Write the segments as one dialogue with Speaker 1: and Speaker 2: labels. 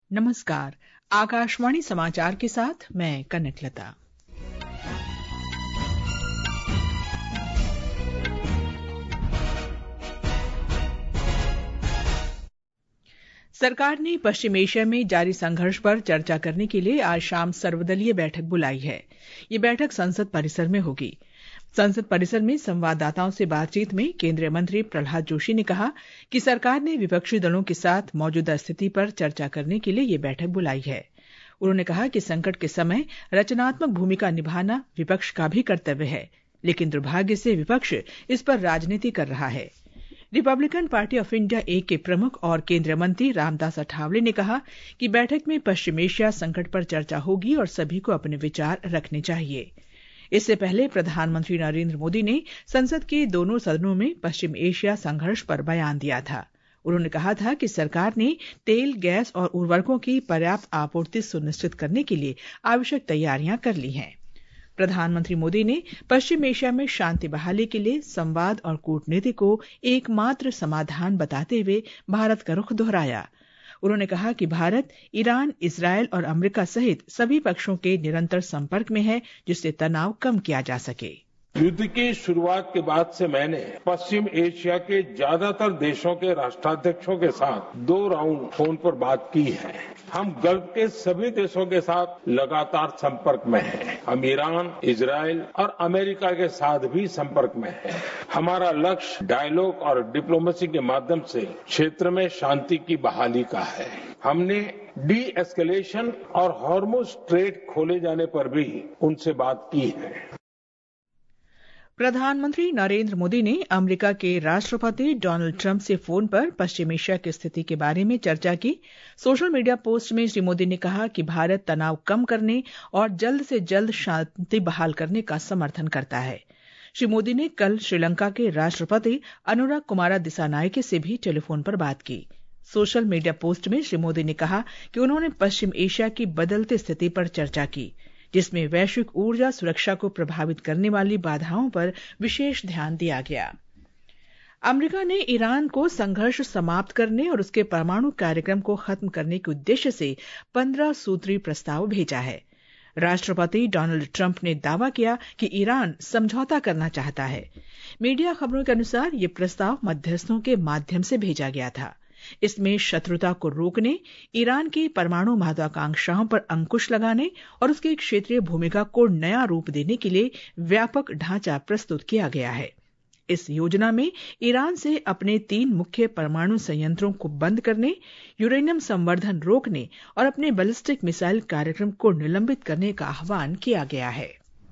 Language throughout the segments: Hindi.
Speaker 1: नमस्कार। आकाशवाणी समाचार के साथ मैं कनकलता। सरकार ने पश्चिम एशिया में जारी संघर्ष पर चर्चा करने के लिए आज शाम सर्वदलीय बैठक बुलाई है। ये बैठक संसद परिसर में होगी। संसद परिसर में संवाददाताओं से बातचीत में केंद्रीय मंत्री प्रहलाद जोशी ने कहा कि सरकार ने विपक्षी दलों के साथ मौजूदा स्थिति पर चर्चा करने के लिए ये बैठक बुलाई है। उन्होंने कहा कि संकट के समय रचनात्मक भूमिका निभाना विपक्ष का भी कर्तव्य है, लेकिन दुर्भाग्य से विपक्ष इस पर राजनीति कर रहा है। Republican party of India A के प्रमुख और केंद्रीय मंत्री रामदास अठावले ने कहा कि बैठक में पश्चिम एशिया संकट पर चर्चा होगी और सभी को अपने विचार रखने चाहिए। इससे पहले प्रधानमंत्री नरेंद्र मोदी ने संसद के दोनों सदनों में पश्चिम एशिया संघर्ष पर बयान दिया था। उन्होंने कहा था कि सरकार ने तेल, गैस और उर्वरकों की पर्याप्त आपूर्ति सुनिश्चित करने के लिए आवश्यक तैयारियां कर ली हैं। प्रधानमंत्री मोदी ने पश्चिम एशिया में शांति बहाली के लिए संवाद और कूटनीति को एकमात्र समाधान बताते हुए भारत का रुख दोहराया। उन्होंने कहा कि भारत ईरान, इजरायल और अमेरिका सहित सभी पक्षों के निरंतर संपर्क में है, जिससे तनाव कम किया जा सके।
Speaker 2: युद्ध की शुरुआत के बाद से मैंने पश्चिम एशिया के ज्यादातर देशों के राष्ट्राध्यक्षों के साथ 2 राउंड फोन पर बात की है। हम गल्फ के सभी देशों के साथ लगातार संपर्क में हैं। हम ईरान, इजरायल और अमेरिका के साथ भी संपर्क में हैं। हमारा लक्ष्य डायलॉग और डिप्लोमेसी के माध्यम से क्षेत्र में शांति की बहाली का है। हमने डी एस्केलेशन और हॉर्मुज स्ट्रेट खोले जाने पर भी उनसे बात की है।
Speaker 1: प्रधानमंत्री नरेंद्र मोदी ने अमेरिका के राष्ट्रपति डोनाल्ड ट्रंप से फोन पर पश्चिम एशिया की स्थिति के बारे में चर्चा की। सोशल मीडिया पोस्ट में श्री मोदी ने कहा कि भारत तनाव कम करने और जल्द से जल्द शांति बहाल करने का समर्थन करता है। श्री मोदी ने कल श्रीलंका के राष्ट्रपति अनुराग कुमारा दिसानायके से भी टेलीफोन पर बात की। सोशल मीडिया पोस्ट में श्री मोदी ने कहा कि उन्होंने पश्चिम एशिया की बदलती स्थिति पर चर्चा की, जिसमें वैश्विक ऊर्जा सुरक्षा को प्रभावित करने वाली बाधाओं पर विशेष ध्यान दिया गया। अमेरिका ने ईरान को संघर्ष समाप्त करने और उसके परमाणु कार्यक्रम को खत्म करने के उद्देश्य से 15 सूत्री प्रस्ताव भेजा है। राष्ट्रपति डोनाल्ड ट्रंप ने दावा किया कि ईरान समझौता करना चाहता है। मीडिया खबरों के अनुसार ये प्रस्ताव मध्यस्थों के माध्यम से भेजा गया था। इसमें शत्रुता को रोकने, ईरान की परमाणु महत्वाकांक्षाओं पर अंकुश लगाने और उसकी क्षेत्रीय भूमिका को नया रूप देने के लिए व्यापक ढांचा प्रस्तुत किया गया है। इस योजना में ईरान से अपने 3 मुख्य परमाणु संयंत्रों को बंद करने, यूरेनियम संवर्धन रोकने और अपने बैलिस्टिक मिसाइल कार्यक्रम को निलंबित करने का आह्वान किया गया है।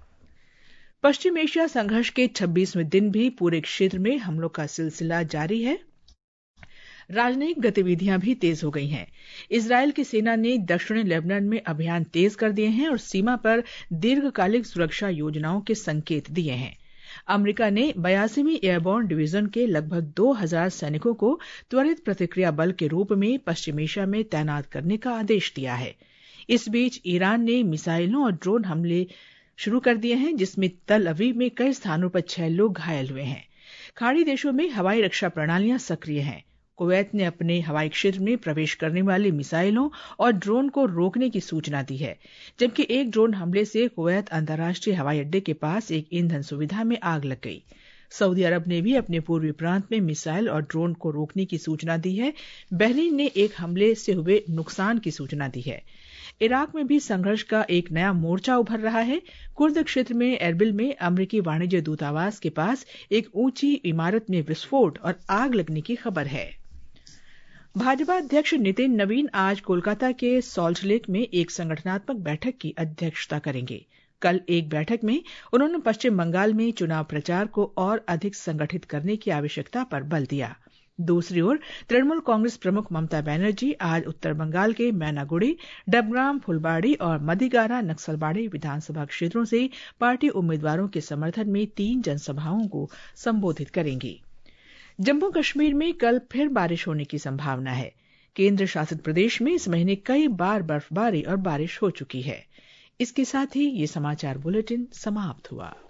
Speaker 1: पश्चिम एशिया संघर्ष के 26वें दिन भी पूरे क्षेत्र में हमलों का सिलसिला जारी है। राजनयिक गतिविधियां भी तेज हो गई हैं। इजरायल की सेना ने दक्षिणी लेबनान में अभियान तेज कर दिए हैं और सीमा पर दीर्घकालिक सुरक्षा योजनाओं के संकेत दिए हैं। अमेरिका ने 82वीं एयरबोर्न डिवीजन के लगभग 2000 सैनिकों को त्वरित प्रतिक्रिया बल के रूप में पश्चिम एशिया में तैनात करने का आदेश दिया है। इस बीच ईरान ने मिसाइलों और ड्रोन हमले शुरू कर दिए हैं, जिसमें तल अवीव में कई स्थानों पर 6 लोग घायल हुए हैं। खाड़ी देशों में हवाई रक्षा प्रणालियां सक्रिय हैं। कुवैत ने अपने हवाई क्षेत्र में प्रवेश करने वाली मिसाइलों और ड्रोन को रोकने की सूचना दी है, जबकि एक ड्रोन हमले से कुवैत अंतर्राष्ट्रीय हवाई अड्डे के पास एक ईंधन सुविधा में आग लग गई। सऊदी अरब ने भी अपने पूर्वी प्रांत में मिसाइल और ड्रोन को रोकने की सूचना दी है। बहरीन ने एक हमले से हुए नुकसान की सूचना दी है। इराक में भी संघर्ष का एक नया मोर्चा उभर रहा है। कुर्द क्षेत्र में एरबिल में अमेरिकी वाणिज्य दूतावास के पास एक ऊंची इमारत में विस्फोट और आग लगने की खबर है। भाजपा अध्यक्ष नितिन नवीन आज कोलकाता के सॉल्ट लेक में एक संगठनात्मक बैठक की अध्यक्षता करेंगे। कल एक बैठक में उन्होंने पश्चिम बंगाल में चुनाव प्रचार को और अधिक संगठित करने की आवश्यकता पर बल दिया। दूसरी ओर तृणमूल कांग्रेस प्रमुख ममता बनर्जी आज उत्तर बंगाल के मैनागुड़ी, डबग्राम, फुलबाड़ी और मदिगारा नक्सलबाड़ी विधानसभा क्षेत्रों से पार्टी उम्मीदवारों के समर्थन में 3 जनसभाओं को संबोधित करेंगी। जम्मू कश्मीर में कल फिर बारिश होने की संभावना है। केंद्र शासित प्रदेश में इस महीने कई बार बर्फबारी और बारिश हो चुकी है। इसके साथ ही ये समाचार बुलेटिन समाप्त हुआ।